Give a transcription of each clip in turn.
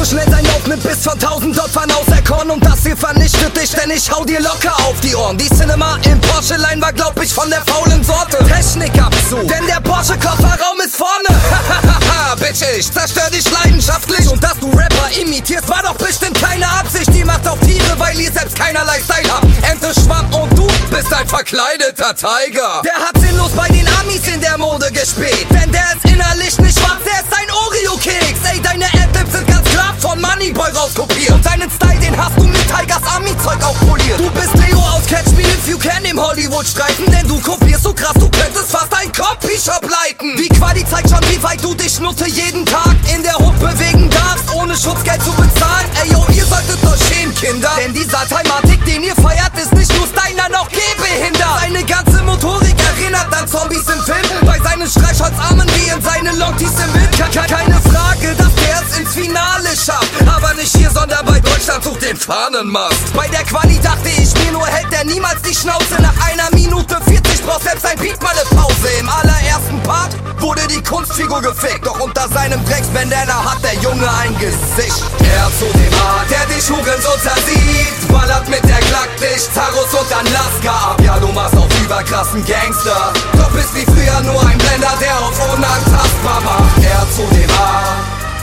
so schnell sein Lauf nimmt bis von 1000 Opfern auserkoren. Und das hier vernichtet dich, denn ich hau dir locker auf die Ohren. Die Cinema im Porsche-Line war glaub ich von der faulen Sorte. Technik Abzug, denn der Porsche-Kofferraum ist vorne. Hahaha, Bitch, ich zerstör dich leidenschaftlich. Und dass du Rapper imitierst, war doch bestimmt keine Absicht. Die macht auf Tiere, weil ihr selbst keinerlei Style habt. Ente, Schwamm und du bist ein verkleideter Tiger. Der hat sinnlos bei den Amis in der Mode gespielt, denn der ist innerlich nicht schwarz, der ist ein Oreo-Keks. Ey, deine Adlibs sind ganz klar von Moneyboy rauskopiert. Und deinen Style, den hast du mit Tigers Ami-Zeug auch poliert. Du bist Leo aus Catch Me If You Can im Hollywood-Streifen, denn du kopierst so krass, du könntest fast ein Copyshop leiten. Die Quali zeigt schon, wie weit du dich Nutte jeden Tag in der Hood bewegen darfst, ohne Schutzgeld zu bezahlen. Ey, yo, ihr solltet euch schämen, Kinder, denn dieser Thematik, den ihr feiert, ist nicht nur Steiner noch gehbehindert. Seine ganze Motorik erinnert an Zombies im Film, bei seinen Streichholzarmen wie in seinen Longtees im Wind. Keine Frage, dass der es ins Finale schafft, aber nicht hier, sondern bei Deutschland sucht den Fahnenmast. Bei der Quali dachte ich mir nur, hält der niemals die Schnauze. Nach 1 Minute 40 braucht selbst ein Beat mal eine Pause. Im allerersten Part wurde die Kunstfigur gefickt, doch unter seinem Drecksbandana hat der Junge ein Gesicht. Er zu dem A, der dich Hurensohn zersieht, ballert mit der Glock dich, Taros und dann Lasker ab. Ja, du machst auf überkrassen Gangster, doch bist wie früher nur ein Blender, der auf unantastbar macht. Er zu dem A,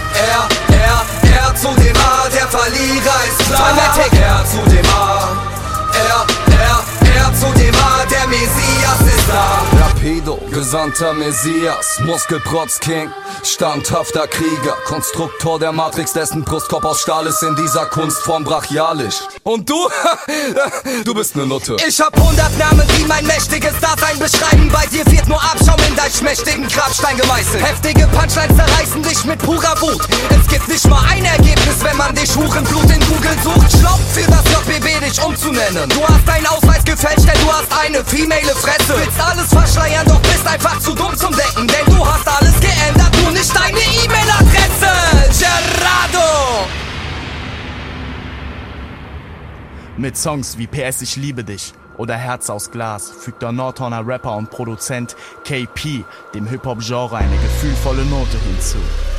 er zu dem A, der Verlierer ist klar. Er zu dem A, er zu dem A, der Messias ist da. Rapido, gesandter Messias, Muskelprotz-King, standhafter Krieger, Konstruktor der Matrix, dessen Brustkorb aus Stahl ist in dieser Kunstform brachialisch. Und du? Du bist ne Nutte. Ich hab 100 Namen, die mein mächtiges Dasein beschreiben. Bei dir wird nur Abschaum in dein schmächtigen Grabstein gemeißelt. Heftige Punchlines zerreißen dich mit purer Wut. Es gibt nicht mal ein Ergebnis, wenn man dich Hurenblut in Google sucht. Schlaucht für das JBB, dich umzunennen. Du hast deinen Ausweis gefälscht, denn du hast eine female Fresse. Willst alles verschleiern, doch bist einfach zu dumm zum Denken, denn du hast alles geändert, nur nicht deine E-Mail-Adresse. Gerardo! Mit Songs wie PS Ich liebe dich oder Herz aus Glas fügt der Nordhorner Rapper und Produzent KP dem Hip-Hop-Genre eine gefühlvolle Note hinzu.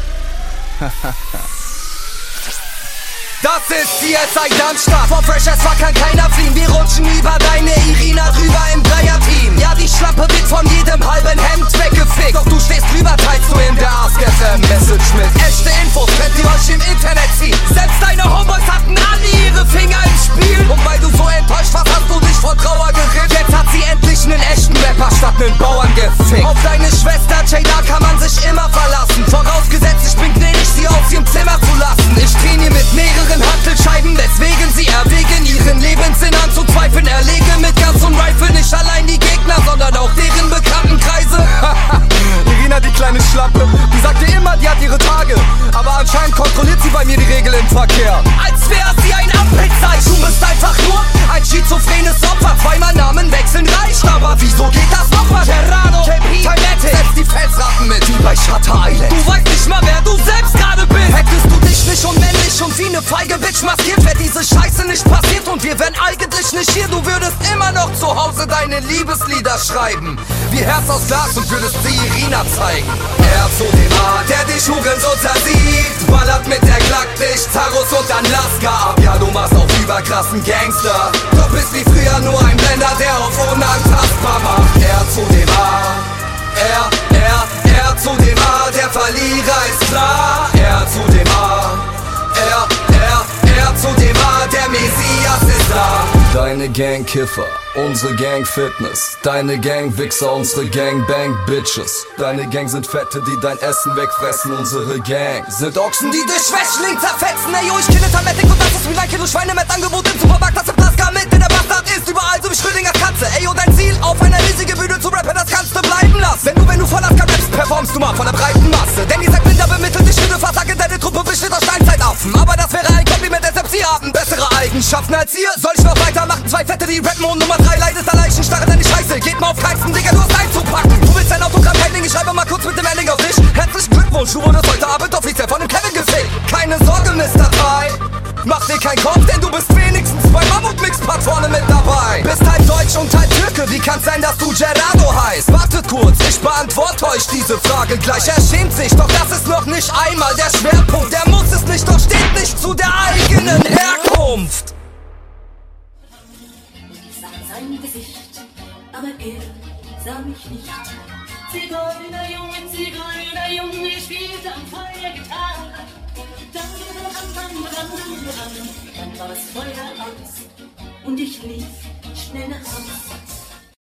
Das ist CSI Darmstadt. Vor Fresh as fuck kann keiner fliehen. Wir rutschen über deine Irina drüber im Dreier-Team. Ja, die Schlampe wird von jedem halben Hemd weggefickt. Doch du stehst drüber, teilst du in der Ask FM Message mit. Echte Infos könnt ihr euch im Internet ziehen. Selbst deine Homeboys hatten alle ihre Finger im Spiel. Und weil du so enttäuscht warst, hast du dich vor Trauer geritzt. Jetzt hat sie endlich einen echten Rapper statt einen Bauern gefickt. Auf deine Schwester Jada kann man sich immer verlassen. Vorausgesetzt, ich bin gnädig, sie aus ihrem Zimmer zu lassen. Ich trainiere mit mehreren Hantelscheiben, weswegen sie erwägen, ihren Lebenssinn anzuzweifeln. Erlege mit Guns und Rifle nicht allein die Gegner, sondern auch deren Bekanntenkreise. Irina, die kleine Schlampe, die sagte immer, die hat ihre Tage, aber anscheinend kontrolliert sie bei mir die Regel im Verkehr. Als wäre sie ein Ampelzeichen. Du bist einfach nur ein schizophrenes Opfer. Zweimal Namen wechseln reicht, aber wieso geht das nochmal? Gerardo, KP, setz die Felsratten mit, wie bei Shutter Island. Du weißt nicht mal, wer du selbst gerade bist. Hättest du dich nicht unmännlich und wie eine feige Bitch maskiert, wäre diese Scheiße nicht passiert und wir wären eigentlich nicht hier. Du würdest immer noch zu Hause deine Liebeslieder schreiben, wie Herz aus Glas, und würdest sie Irina zeigen. Er zu dem A, der dich Hurensohn zersieht, ballert mit der Glock dich, Taros und dann Lasker ab. Ja, du machst auf überkrassen Gangster, doch bist wie früher nur ein Blender, der auf unantastbar macht. Er zu dem A, er zu dem A, der Verlierer ist klar. Er zu dem A, er zu dem A, der Messias ist da. Deine Gang Kiffer, unsere Gang Fitness. Deine Gang Wichser, unsere Gang Bang Bitches. Deine Gang sind Fette, die dein Essen wegfressen. Unsere Gang sind Ochsen, die dich Schwächling zerfetzen. Ey, yo, ich kenne Tametik und das ist wie ein Kilo Schweinemettangebot im Supermarkt. Das im Plaska mit, denn der Bastard ist überall so wie Schrödingers Katze. Ey, yo, dein Ziel, auf einer riesigen Bühne zu rappen, das kannst du bleiben lassen. Wenn du voll Aska rappst, performst du mal von der breiten Masse. Denn dieser Blinder bemittelt dich, würde versagen, deine Truppe besteht aus Steinzeitaffen. Aber das wäre ein Kompliment, deshalb sie haben bessere Eigenschaften als ihr. Soll ich noch weitermachen? Zwei Fette, die rappen, und Nummer 3 leidet an Leichenstarre, denn die Scheiße geht mal auf keinsten, Digga, du hast einzupacken. Du willst ein Autogramm, kein Ding, ich schreibe mal kurz mit dem Ending auf dich. Herzlichen Glückwunsch, du wurdest heute Abend offiziell von dem Kevin gefickt. Keine Sorge, Mr. 3, mach dir keinen Kopf, denn du bist wenigstens bei Mammut-Mix-Part vorne mit dabei. Bist halb Deutsch und halb Türke, wie kann's sein, dass du Gerardo heißt? Wartet kurz, ich beantworte euch diese Frage gleich. Er schämt sich, doch das ist noch nicht einmal der Schwerpunkt. Der muss es nicht, doch steht nicht sah mich nicht. Zigeunerjunge spielte am Feuer Gitarre. Dann war das Feuer aus und ich lief schnell nach Haus.